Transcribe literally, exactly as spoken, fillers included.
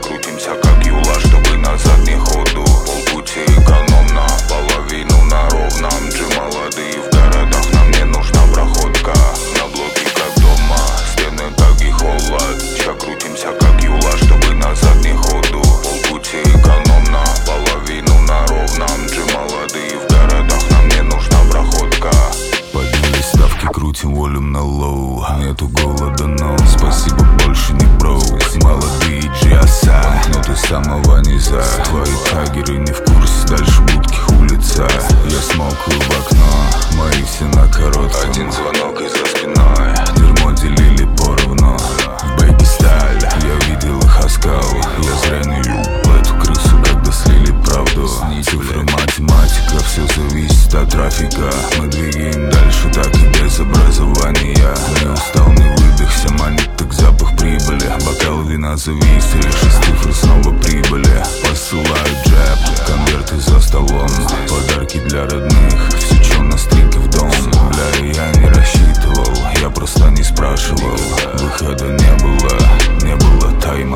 крутимся как юла, чтобы назад не ходу. Полпути экономно, половину на ровном. Джи молодые в городах, нам не нужна проходка. На блоке как дома, стены так и холод. Ща крутимся как юла, чтобы назад не ходу. Полпути экономно, половину на ровном. Джи молодые в городах, нам не нужна проходка. Подняли ставки, крутим волюм на лоу. Нету голода, но спасибо, больше не броу. Молодые джиаса, банкноты с самого низа. Твои тагеры не в курсе, дальше будки улица. Я смокаю в окно, мои все на коротком. Один звонок и за спиной. Дерьмо делили поровну, в бэйби стайле. Я видел их оскал, я зря не ебал эту крысу, когда слили правду. Цифры, математика, все зависит от трафика. Мы двигаем дальше, так и без образования. Не устал, не выдохся, манит так запах прибыли. Бокал вина зависели, шесть цифр снова прибыли. Посылаю джеб, конверты за столом. Подарки для родных, все чё на стрике в дом. Бля, я не рассчитывал, я просто не спрашивал. Выхода не было, не было тайм.